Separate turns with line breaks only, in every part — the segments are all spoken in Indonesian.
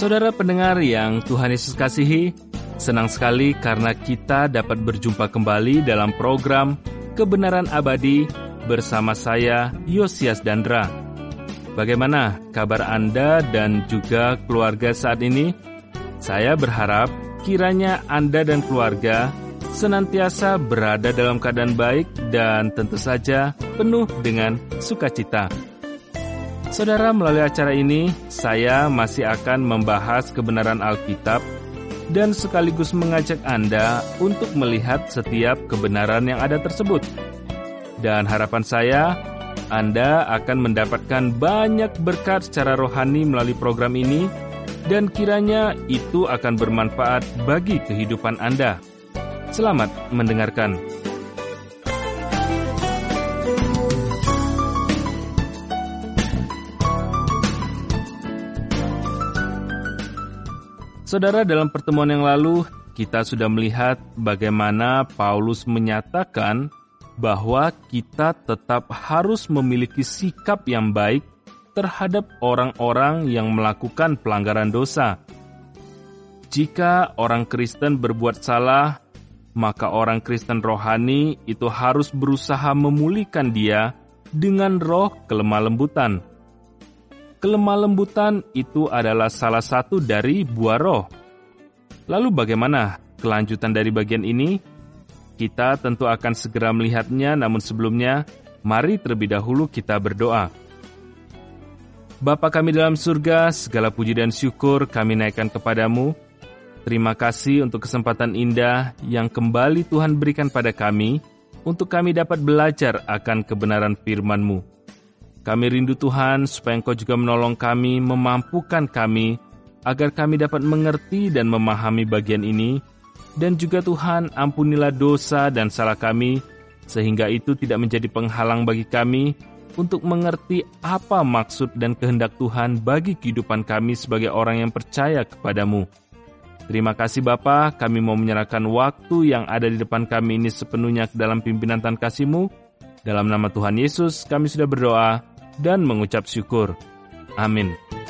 Saudara pendengar yang Tuhan Yesus kasihi, senang sekali karena kita dapat berjumpa kembali dalam program Kebenaran Abadi bersama saya, Yosias Dandra. Bagaimana kabar Anda dan juga keluarga saat ini? Saya berharap kiranya Anda dan keluarga senantiasa berada dalam keadaan baik dan tentu saja penuh dengan sukacita. Saudara, melalui acara ini, saya masih akan membahas kebenaran Alkitab dan sekaligus mengajak Anda untuk melihat setiap kebenaran yang ada tersebut. Dan harapan saya, Anda akan mendapatkan banyak berkat secara rohani melalui program ini, dan kiranya itu akan bermanfaat bagi kehidupan Anda. Selamat mendengarkan. Saudara, dalam pertemuan yang lalu, kita sudah melihat bagaimana Paulus menyatakan bahwa kita tetap harus memiliki sikap yang baik terhadap orang-orang yang melakukan pelanggaran dosa. Jika orang Kristen berbuat salah, maka orang Kristen rohani itu harus berusaha memulihkan dia dengan roh kelemah lembutan. Kelemah lembutan itu adalah salah satu dari buah roh. Lalu bagaimana kelanjutan dari bagian ini? Kita tentu akan segera melihatnya, namun sebelumnya, mari terlebih dahulu kita berdoa. Bapa kami dalam surga, segala puji dan syukur kami naikkan kepadamu. Terima kasih untuk kesempatan indah yang kembali Tuhan berikan pada kami, untuk kami dapat belajar akan kebenaran firman-Mu. Kami rindu Tuhan supaya Engkau juga menolong kami, memampukan kami, agar kami dapat mengerti dan memahami bagian ini. Dan juga Tuhan, ampunilah dosa dan salah kami, sehingga itu tidak menjadi penghalang bagi kami untuk mengerti apa maksud dan kehendak Tuhan bagi kehidupan kami sebagai orang yang percaya kepadamu. Terima kasih Bapa, kami mau menyerahkan waktu yang ada di depan kami ini sepenuhnya ke dalam pimpinan Tuhan kasih-Mu. Dalam nama Tuhan Yesus, kami sudah berdoa dan mengucap syukur. Amin.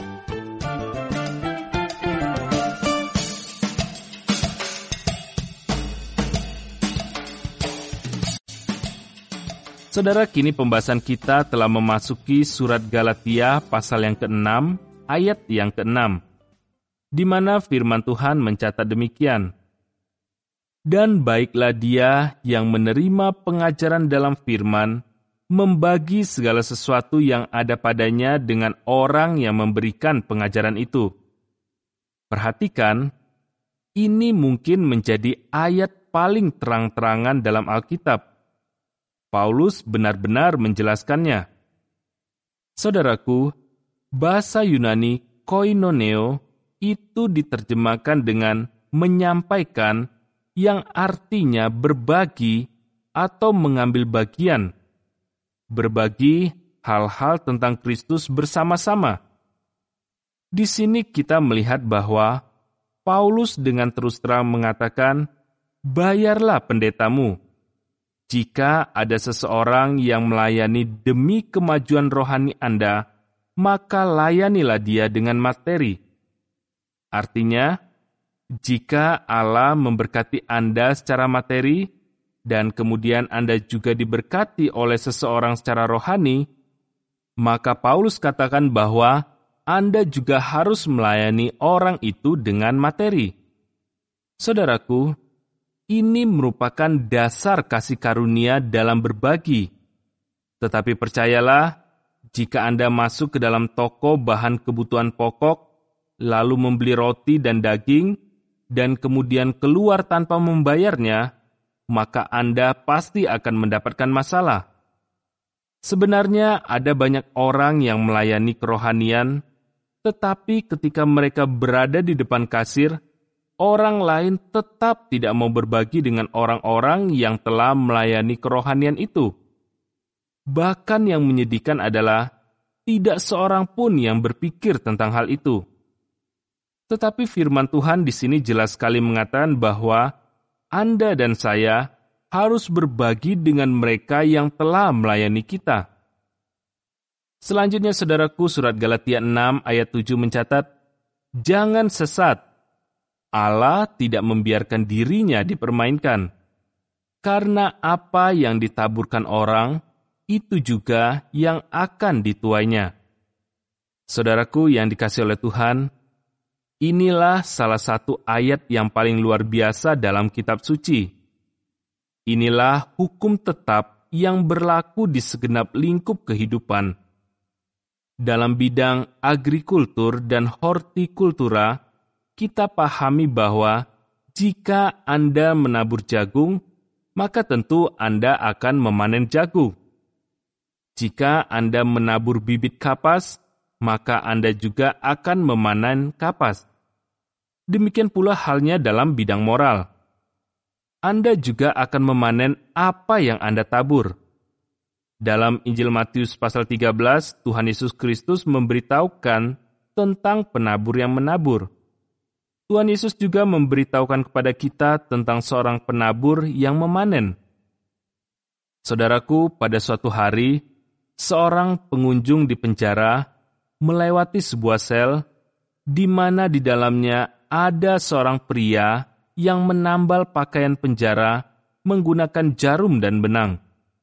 Saudara, kini pembahasan kita telah memasuki surat Galatia pasal yang ke-6, ayat yang ke-6, di mana firman Tuhan mencatat demikian. Dan baiklah dia yang menerima pengajaran dalam firman, membagi segala sesuatu yang ada padanya dengan orang yang memberikan pengajaran itu. Perhatikan, ini mungkin menjadi ayat paling terang-terangan dalam Alkitab. Paulus benar-benar menjelaskannya. Saudaraku, bahasa Yunani koinoneo itu diterjemahkan dengan menyampaikan, yang artinya berbagi atau mengambil bagian. Berbagi hal-hal tentang Kristus bersama-sama. Di sini kita melihat bahwa Paulus dengan terus terang mengatakan, bayarlah pendetamu. Jika ada seseorang yang melayani demi kemajuan rohani Anda, maka layanilah dia dengan materi. Artinya, jika Allah memberkati Anda secara materi, dan kemudian Anda juga diberkati oleh seseorang secara rohani, maka Paulus katakan bahwa Anda juga harus melayani orang itu dengan materi. Saudaraku, ini merupakan dasar kasih karunia dalam berbagi. Tetapi percayalah, jika Anda masuk ke dalam toko bahan kebutuhan pokok, lalu membeli roti dan daging, dan kemudian keluar tanpa membayarnya, maka Anda pasti akan mendapatkan masalah. Sebenarnya ada banyak orang yang melayani kerohanian, tetapi ketika mereka berada di depan kasir, orang lain tetap tidak mau berbagi dengan orang-orang yang telah melayani kerohanian itu. Bahkan yang menyedihkan adalah tidak seorang pun yang berpikir tentang hal itu. Tetapi firman Tuhan di sini jelas sekali mengatakan bahwa Anda dan saya harus berbagi dengan mereka yang telah melayani kita. Selanjutnya, saudaraku, surat Galatia 6 ayat 7 mencatat, Jangan sesat. Allah tidak membiarkan dirinya dipermainkan. Karena apa yang ditaburkan orang, itu juga yang akan dituainya. Saudaraku yang dikasihi oleh Tuhan, inilah salah satu ayat yang paling luar biasa dalam kitab suci. Inilah hukum tetap yang berlaku di segenap lingkup kehidupan. Dalam bidang agrikultur dan hortikultura, kita pahami bahwa jika Anda menabur jagung, maka tentu Anda akan memanen jagung. Jika Anda menabur bibit kapas, maka Anda juga akan memanen kapas. Demikian pula halnya dalam bidang moral. Anda juga akan memanen apa yang Anda tabur. Dalam Injil Matius pasal 13, Tuhan Yesus Kristus memberitahukan tentang penabur yang menabur. Tuhan Yesus juga memberitahukan kepada kita tentang seorang penabur yang memanen. Saudaraku, pada suatu hari, seorang pengunjung di penjara melewati sebuah sel di mana di dalamnya ada seorang pria yang menambal pakaian penjara menggunakan jarum dan benang.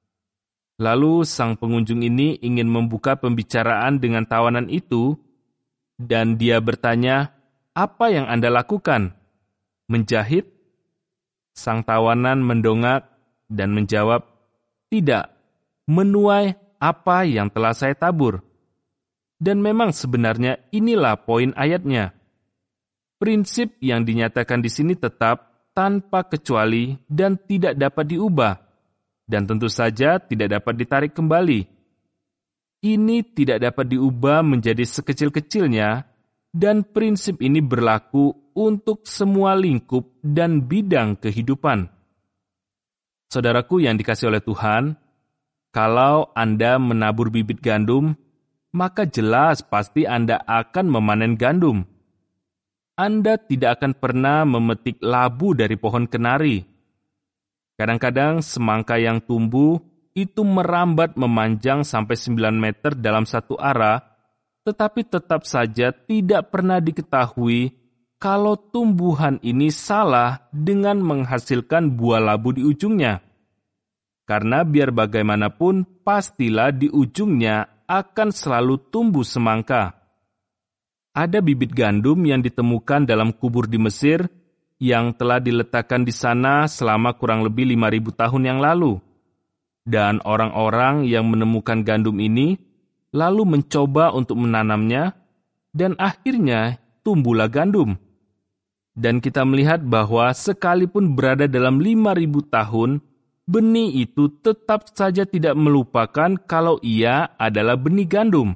Lalu sang pengunjung ini ingin membuka pembicaraan dengan tawanan itu, dan dia bertanya, "Apa yang Anda lakukan? Menjahit?" Sang tawanan mendongak dan menjawab, "Tidak, menuai apa yang telah saya tabur." Dan memang sebenarnya inilah poin ayatnya. Prinsip yang dinyatakan di sini tetap tanpa kecuali dan tidak dapat diubah, dan tentu saja tidak dapat ditarik kembali. Ini tidak dapat diubah menjadi sekecil-kecilnya, dan prinsip ini berlaku untuk semua lingkup dan bidang kehidupan. Saudaraku yang dikasihi oleh Tuhan, kalau Anda menabur bibit gandum, maka jelas pasti Anda akan memanen gandum. Anda tidak akan pernah memetik labu dari pohon kenari. Kadang-kadang semangka yang tumbuh itu merambat memanjang sampai 9 meter dalam satu arah, tetapi tetap saja tidak pernah diketahui kalau tumbuhan ini salah dengan menghasilkan buah labu di ujungnya. Karena biar bagaimanapun, pastilah di ujungnya akan selalu tumbuh semangka. Ada bibit gandum yang ditemukan dalam kubur di Mesir yang telah diletakkan di sana selama kurang lebih 5.000 tahun yang lalu. Dan orang-orang yang menemukan gandum ini lalu mencoba untuk menanamnya, dan akhirnya tumbuhlah gandum. Dan kita melihat bahwa sekalipun berada dalam 5.000 tahun, benih itu tetap saja tidak melupakan kalau ia adalah benih gandum.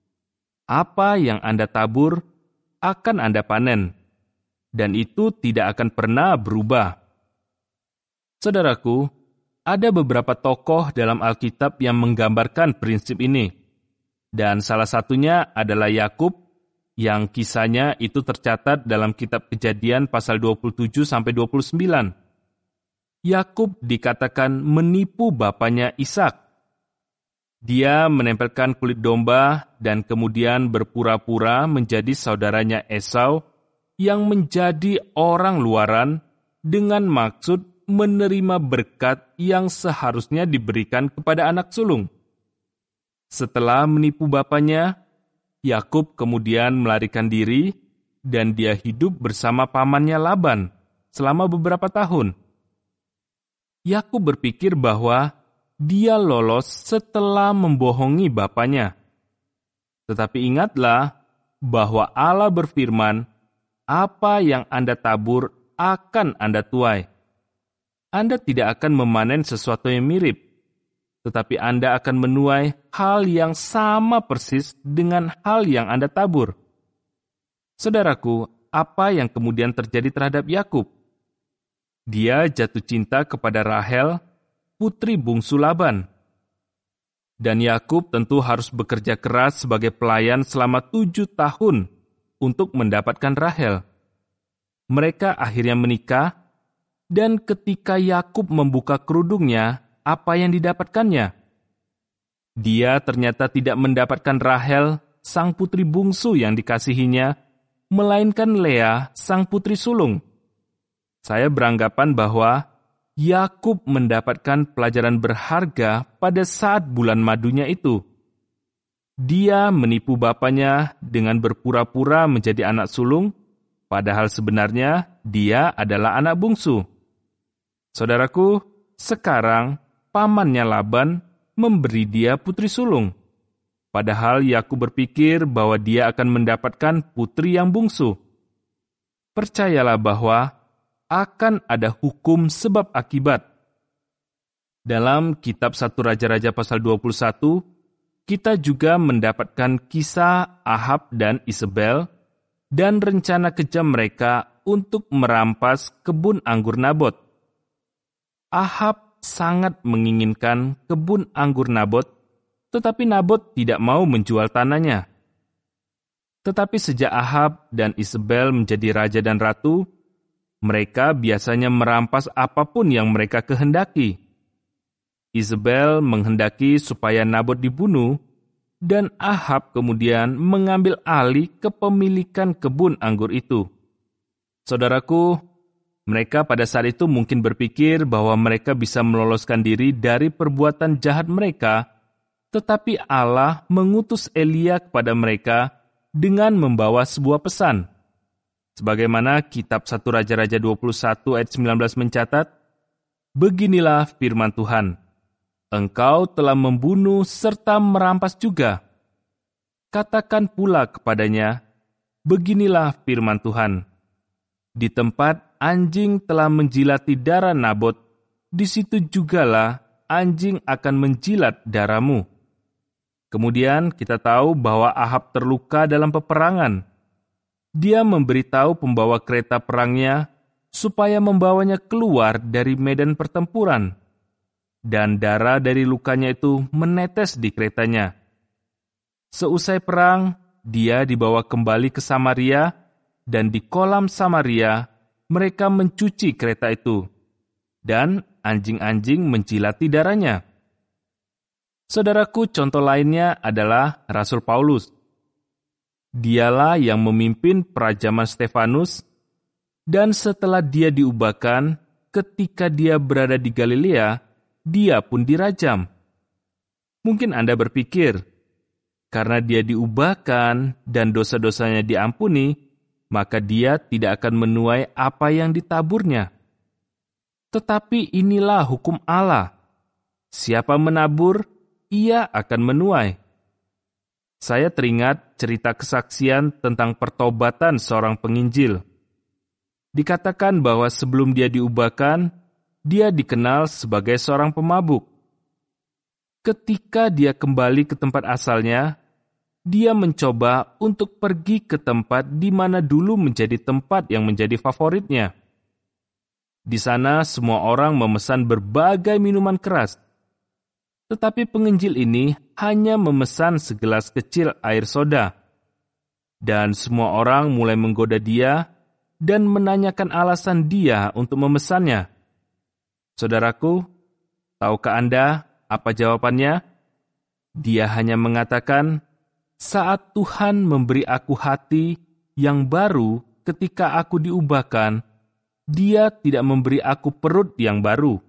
Apa yang Anda tabur akan Anda panen, dan itu tidak akan pernah berubah. Saudaraku, ada beberapa tokoh dalam Alkitab yang menggambarkan prinsip ini, dan salah satunya adalah Yakub, yang kisahnya itu tercatat dalam kitab Kejadian pasal 27-29. Yakub dikatakan menipu bapaknya Ishak. Dia menempelkan kulit domba dan kemudian berpura-pura menjadi saudaranya Esau yang menjadi orang luaran dengan maksud menerima berkat yang seharusnya diberikan kepada anak sulung. Setelah menipu bapaknya, Yakub kemudian melarikan diri dan dia hidup bersama pamannya Laban selama beberapa tahun. Yakub berpikir bahwa dia lolos setelah membohongi bapaknya. Tetapi ingatlah bahwa Allah berfirman, "Apa yang Anda tabur akan Anda tuai." Anda tidak akan memanen sesuatu yang mirip, tetapi Anda akan menuai hal yang sama persis dengan hal yang Anda tabur. Saudaraku, apa yang kemudian terjadi terhadap Yakub? Dia jatuh cinta kepada Rahel, putri bungsu Laban. Dan Yakub tentu harus bekerja keras sebagai pelayan selama 7 tahun untuk mendapatkan Rahel. Mereka akhirnya menikah, dan ketika Yakub membuka kerudungnya, apa yang didapatkannya? Dia ternyata tidak mendapatkan Rahel, sang putri bungsu yang dikasihinya, melainkan Lea, sang putri sulung. Saya beranggapan bahwa Yakub mendapatkan pelajaran berharga pada saat bulan madunya itu. Dia menipu bapaknya dengan berpura-pura menjadi anak sulung, padahal sebenarnya dia adalah anak bungsu. Saudaraku, sekarang pamannya Laban memberi dia putri sulung. Padahal Yakub berpikir bahwa dia akan mendapatkan putri yang bungsu. Percayalah bahwa akan ada hukum sebab akibat. Dalam kitab 1 Raja-Raja pasal 21, kita juga mendapatkan kisah Ahab dan Isabel dan rencana kejam mereka untuk merampas kebun anggur Nabot. Ahab sangat menginginkan kebun anggur Nabot, tetapi Nabot tidak mau menjual tanahnya. Tetapi sejak Ahab dan Isabel menjadi raja dan ratu, mereka biasanya merampas apapun yang mereka kehendaki. Isabel menghendaki supaya Nabot dibunuh, dan Ahab kemudian mengambil alih kepemilikan kebun anggur itu. Saudaraku, mereka pada saat itu mungkin berpikir bahwa mereka bisa meloloskan diri dari perbuatan jahat mereka, tetapi Allah mengutus Elia kepada mereka dengan membawa sebuah pesan. Sebagaimana kitab 1 Raja-Raja 21 ayat 19 mencatat, "Beginilah firman Tuhan, engkau telah membunuh serta merampas juga. Katakan pula kepadanya, beginilah firman Tuhan, di tempat anjing telah menjilati darah Nabot, di situ jugalah anjing akan menjilat darahmu." Kemudian kita tahu bahwa Ahab terluka dalam peperangan. Dia memberitahu pembawa kereta perangnya supaya membawanya keluar dari medan pertempuran. Dan darah dari lukanya itu menetes di keretanya. Seusai perang, dia dibawa kembali ke Samaria, dan di kolam Samaria mereka mencuci kereta itu, dan anjing-anjing menjilati darahnya. Saudaraku, contoh lainnya adalah Rasul Paulus. Dialah yang memimpin perajaman Stefanus, dan setelah dia diubahkan, ketika dia berada di Galilea, dia pun dirajam. Mungkin Anda berpikir, karena dia diubahkan dan dosa-dosanya diampuni, maka dia tidak akan menuai apa yang ditaburnya. Tetapi inilah hukum Allah. Siapa menabur, ia akan menuai. Saya teringat cerita kesaksian tentang pertobatan seorang penginjil. Dikatakan bahwa sebelum dia diubahkan, dia dikenal sebagai seorang pemabuk. Ketika dia kembali ke tempat asalnya, dia mencoba untuk pergi ke tempat di mana dulu menjadi tempat yang menjadi favoritnya. Di sana semua orang memesan berbagai minuman keras. Tetapi penginjil ini hanya memesan segelas kecil air soda. Dan semua orang mulai menggoda dia dan menanyakan alasan dia untuk memesannya. Saudaraku, tahukah Anda apa jawabannya? Dia hanya mengatakan, "Saat Tuhan memberi aku hati yang baru ketika aku diubahkan, Dia tidak memberi aku perut yang baru."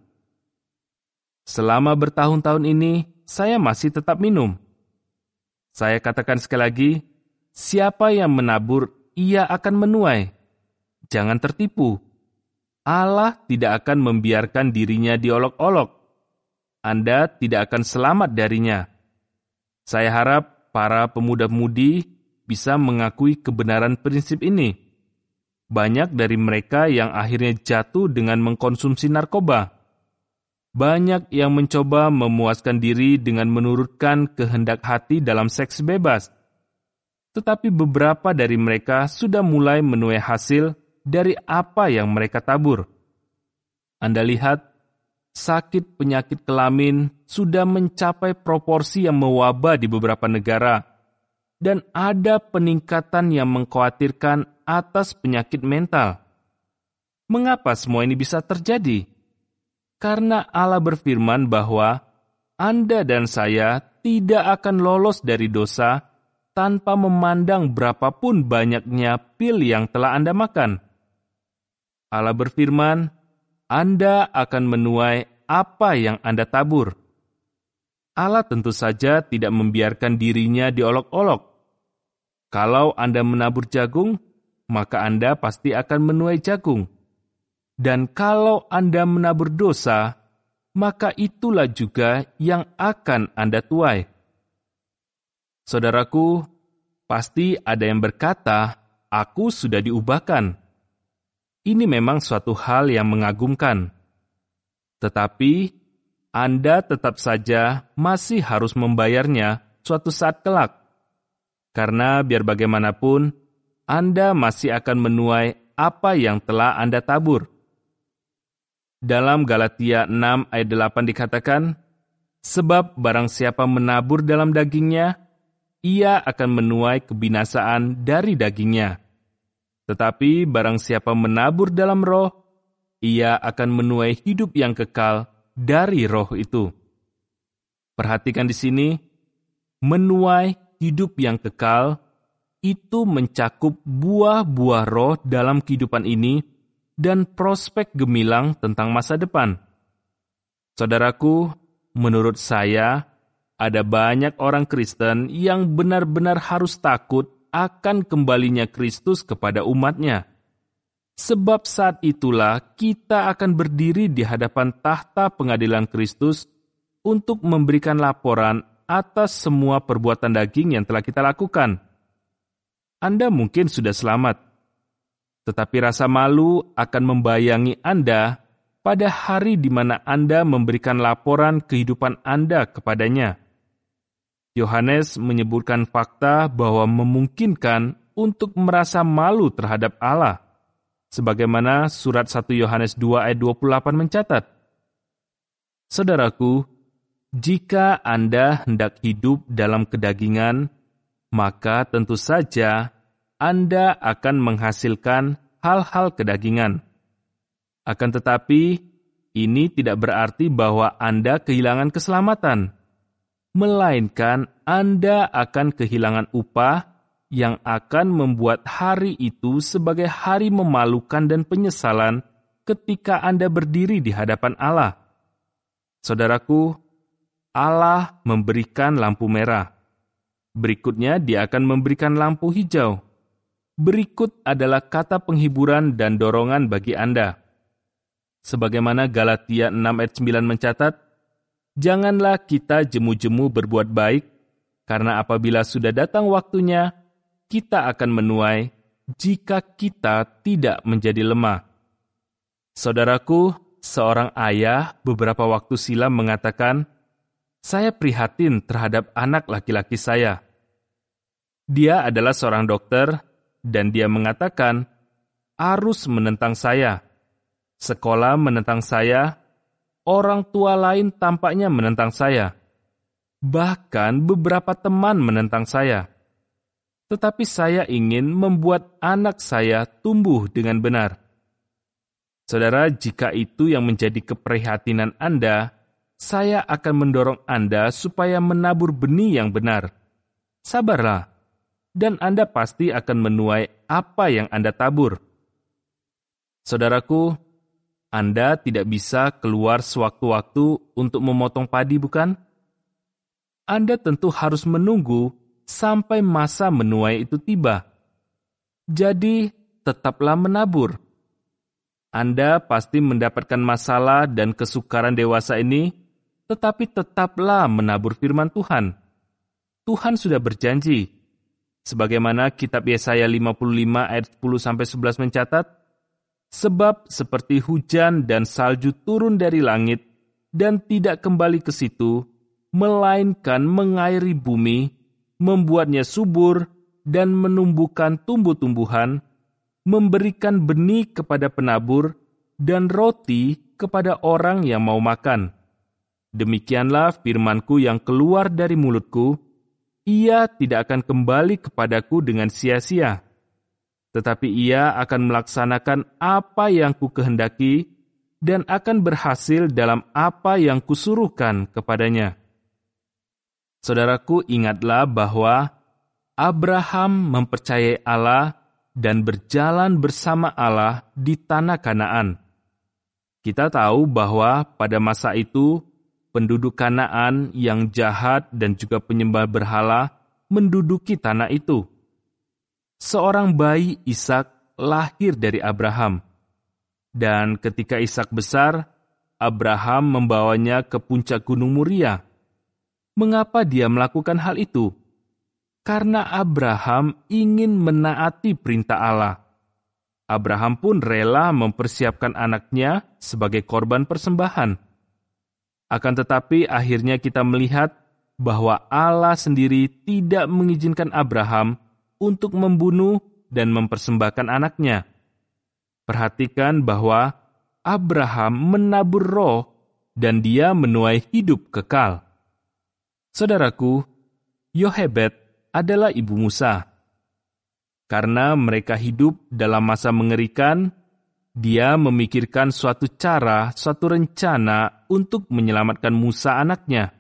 Selama bertahun-tahun ini, saya masih tetap minum. Saya katakan sekali lagi, siapa yang menabur, ia akan menuai. Jangan tertipu. Allah tidak akan membiarkan dirinya diolok-olok. Anda tidak akan selamat darinya. Saya harap para pemuda-pemudi bisa mengakui kebenaran prinsip ini. Banyak dari mereka yang akhirnya jatuh dengan mengkonsumsi narkoba. Banyak yang mencoba memuaskan diri dengan menurutkan kehendak hati dalam seks bebas. Tetapi beberapa dari mereka sudah mulai menuai hasil dari apa yang mereka tabur. Anda lihat, sakit penyakit kelamin sudah mencapai proporsi yang mewabah di beberapa negara, dan ada peningkatan yang mengkhawatirkan atas penyakit mental. Mengapa semua ini bisa terjadi? Karena Allah berfirman bahwa Anda dan saya tidak akan lolos dari dosa tanpa memandang berapapun banyaknya pil yang telah Anda makan. Allah berfirman, Anda akan menuai apa yang Anda tabur. Allah tentu saja tidak membiarkan dirinya diolok-olok. Kalau Anda menabur jagung, maka Anda pasti akan menuai jagung. Dan kalau Anda menabur dosa, maka itulah juga yang akan Anda tuai. Saudaraku, pasti ada yang berkata, aku sudah diubahkan. Ini memang suatu hal yang mengagumkan. Tetapi, Anda tetap saja masih harus membayarnya suatu saat kelak. Karena biar bagaimanapun, Anda masih akan menuai apa yang telah Anda tabur. Dalam Galatia 6 ayat 8 dikatakan, sebab barang siapa menabur dalam dagingnya, ia akan menuai kebinasaan dari dagingnya. Tetapi barang siapa menabur dalam roh, ia akan menuai hidup yang kekal dari roh itu. Perhatikan di sini, menuai hidup yang kekal itu mencakup buah-buah roh dalam kehidupan ini dan prospek gemilang tentang masa depan. Saudaraku, menurut saya, ada banyak orang Kristen yang benar-benar harus takut akan kembalinya Kristus kepada umatnya. Sebab saat itulah kita akan berdiri di hadapan tahta pengadilan Kristus untuk memberikan laporan atas semua perbuatan daging yang telah kita lakukan. Anda mungkin sudah selamat, tetapi rasa malu akan membayangi Anda pada hari di mana Anda memberikan laporan kehidupan Anda kepadanya. Yohanes menyebutkan fakta bahwa memungkinkan untuk merasa malu terhadap Allah, sebagaimana surat 1 Yohanes 2 ayat 28 mencatat. Saudaraku, jika Anda hendak hidup dalam kedagingan, maka tentu saja Anda akan menghasilkan hal-hal kedagingan. Akan tetapi, ini tidak berarti bahwa Anda kehilangan keselamatan, melainkan Anda akan kehilangan upah yang akan membuat hari itu sebagai hari memalukan dan penyesalan ketika Anda berdiri di hadapan Allah. Saudaraku, Allah memberikan lampu merah. Berikutnya Dia akan memberikan lampu hijau. Berikut adalah kata penghiburan dan dorongan bagi Anda. Sebagaimana Galatia 6 ayat 9 mencatat, janganlah kita jemu-jemu berbuat baik, karena apabila sudah datang waktunya, kita akan menuai jika kita tidak menjadi lemah. Saudaraku, seorang ayah beberapa waktu silam mengatakan, saya prihatin terhadap anak laki-laki saya. Dia adalah seorang dokter, dan dia mengatakan, arus menentang saya, sekolah menentang saya, orang tua lain tampaknya menentang saya. Bahkan beberapa teman menentang saya. Tetapi saya ingin membuat anak saya tumbuh dengan benar. Saudara, jika itu yang menjadi keprihatinan Anda, saya akan mendorong Anda supaya menabur benih yang benar. Sabarlah, dan Anda pasti akan menuai apa yang Anda tabur. Saudaraku, Anda tidak bisa keluar sewaktu-waktu untuk memotong padi, bukan? Anda tentu harus menunggu sampai masa menuai itu tiba. Jadi, tetaplah menabur. Anda pasti mendapatkan masalah dan kesukaran dewasa ini, tetapi tetaplah menabur firman Tuhan. Tuhan sudah berjanji, sebagaimana kitab Yesaya 55 ayat 10-11 mencatat, sebab seperti hujan dan salju turun dari langit dan tidak kembali ke situ, melainkan mengairi bumi, membuatnya subur dan menumbuhkan tumbuh-tumbuhan, memberikan benih kepada penabur dan roti kepada orang yang mau makan. Demikianlah firman-Ku yang keluar dari mulut-Ku, ia tidak akan kembali kepadaku dengan sia-sia, tetapi ia akan melaksanakan apa yang Ku kehendaki dan akan berhasil dalam apa yang Kusuruhkan kepadanya. Saudaraku, ingatlah bahwa Abraham mempercayai Allah dan berjalan bersama Allah di tanah Kanaan. Kita tahu bahwa pada masa itu, penduduk Kanaan yang jahat dan juga penyembah berhala menduduki tanah itu. Seorang bayi Ishak lahir dari Abraham. Dan ketika Ishak besar, Abraham membawanya ke puncak Gunung Moria. Mengapa dia melakukan hal itu? Karena Abraham ingin menaati perintah Allah. Abraham pun rela mempersiapkan anaknya sebagai korban persembahan. Akan tetapi akhirnya kita melihat bahwa Allah sendiri tidak mengizinkan Abraham untuk membunuh dan mempersembahkan anaknya. Perhatikan bahwa Abraham menabur roh dan dia menuai hidup kekal. Saudaraku, Yohebed adalah ibu Musa. Karena mereka hidup dalam masa mengerikan, dia memikirkan suatu cara, suatu rencana untuk menyelamatkan Musa anaknya.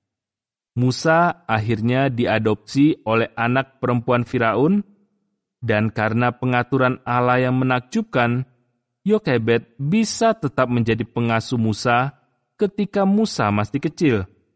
Musa akhirnya diadopsi oleh anak perempuan Firaun, dan karena pengaturan Allah yang menakjubkan, Yochebed bisa tetap menjadi pengasuh Musa ketika Musa masih kecil.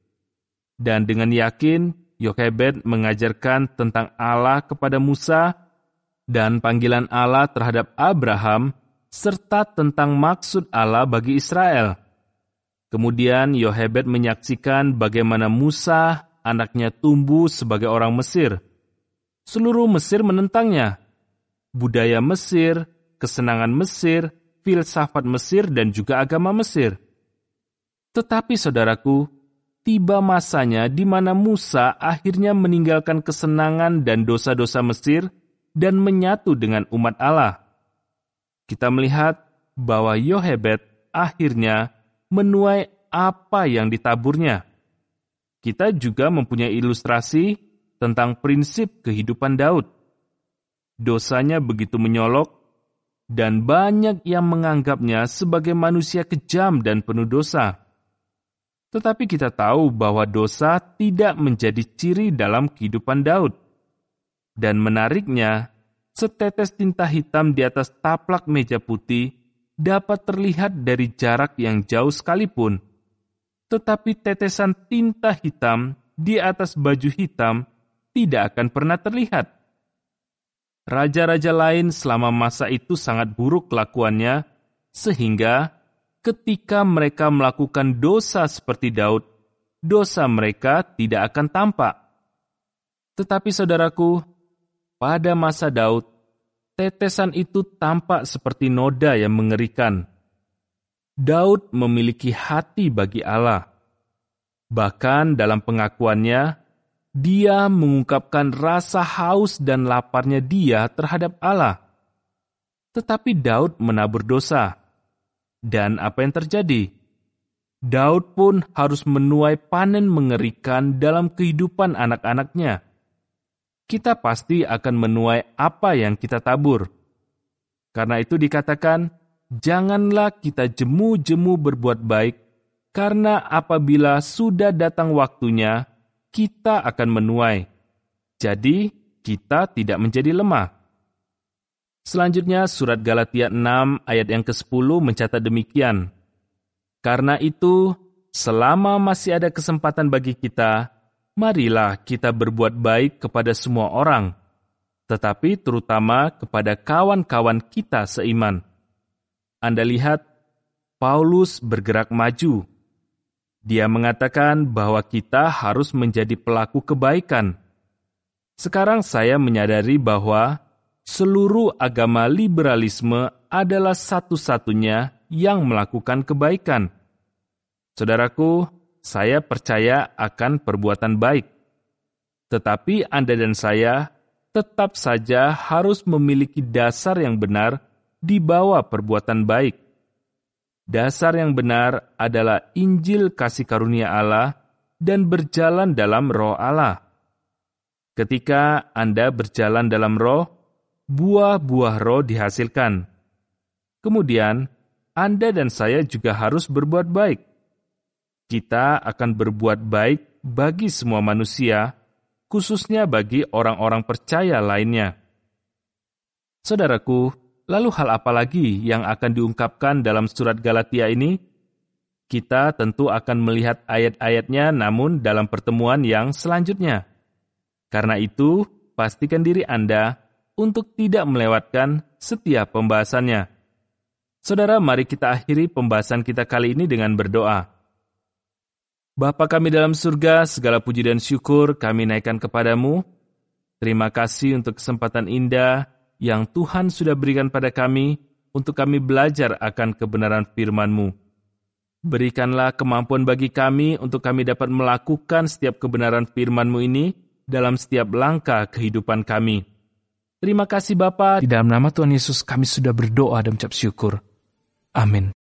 Dan dengan yakin, Yochebed mengajarkan tentang Allah kepada Musa dan panggilan Allah terhadap Abraham, serta tentang maksud Allah bagi Israel. Kemudian Yochebed menyaksikan bagaimana Musa, anaknya tumbuh sebagai orang Mesir. Seluruh Mesir menentangnya. Budaya Mesir, kesenangan Mesir, filsafat Mesir, dan juga agama Mesir. Tetapi saudaraku, tiba masanya di mana Musa akhirnya meninggalkan kesenangan dan dosa-dosa Mesir dan menyatu dengan umat Allah. Kita melihat bahwa Yochebed akhirnya menuai apa yang ditaburnya. Kita juga mempunyai ilustrasi tentang prinsip kehidupan Daud. Dosanya begitu menyolok, dan banyak yang menganggapnya sebagai manusia kejam dan penuh dosa. Tetapi kita tahu bahwa dosa tidak menjadi ciri dalam kehidupan Daud. Dan menariknya, setetes tinta hitam di atas taplak meja putih dapat terlihat dari jarak yang jauh sekalipun. Tetapi tetesan tinta hitam di atas baju hitam tidak akan pernah terlihat. Raja-raja lain selama masa itu sangat buruk kelakuannya, sehingga ketika mereka melakukan dosa seperti Daud, dosa mereka tidak akan tampak. Tetapi saudaraku, pada masa Daud, tetesan itu tampak seperti noda yang mengerikan. Daud memiliki hati bagi Allah. Bahkan dalam pengakuannya, dia mengungkapkan rasa haus dan laparnya dia terhadap Allah. Tetapi Daud menabur dosa. Dan apa yang terjadi? Daud pun harus menuai panen mengerikan dalam kehidupan anak-anaknya. Kita pasti akan menuai apa yang kita tabur. Karena itu dikatakan, janganlah kita jemu-jemu berbuat baik, karena apabila sudah datang waktunya, kita akan menuai. Jadi, kita tidak menjadi lemah. Selanjutnya, surat Galatia 6 ayat yang ke-10 mencatat demikian. Karena itu, selama masih ada kesempatan bagi kita, marilah kita berbuat baik kepada semua orang, tetapi terutama kepada kawan-kawan kita seiman. Anda lihat, Paulus bergerak maju. Dia mengatakan bahwa kita harus menjadi pelaku kebaikan. Sekarang saya menyadari bahwa seluruh agama liberalisme adalah satu-satunya yang melakukan kebaikan. Saudaraku, saya percaya akan perbuatan baik. Tetapi Anda dan saya tetap saja harus memiliki dasar yang benar di bawah perbuatan baik. Dasar yang benar adalah Injil kasih karunia Allah dan berjalan dalam Roh Allah. Ketika Anda berjalan dalam Roh, buah-buah Roh dihasilkan. Kemudian, Anda dan saya juga harus berbuat baik. Kita akan berbuat baik bagi semua manusia, khususnya bagi orang-orang percaya lainnya. Saudaraku, lalu hal apa lagi yang akan diungkapkan dalam surat Galatia ini? Kita tentu akan melihat ayat-ayatnya namun dalam pertemuan yang selanjutnya. Karena itu, pastikan diri Anda untuk tidak melewatkan setiap pembahasannya. Saudara, mari kita akhiri pembahasan kita kali ini dengan berdoa. Bapa kami dalam surga, segala puji dan syukur kami naikkan kepadamu. Terima kasih untuk kesempatan indah yang Tuhan sudah berikan pada kami untuk kami belajar akan kebenaran firman-Mu. Berikanlah kemampuan bagi kami untuk kami dapat melakukan setiap kebenaran firman-Mu ini dalam setiap langkah kehidupan kami. Terima kasih Bapa. Di dalam nama Tuhan Yesus kami sudah berdoa dan mengucap syukur. Amin.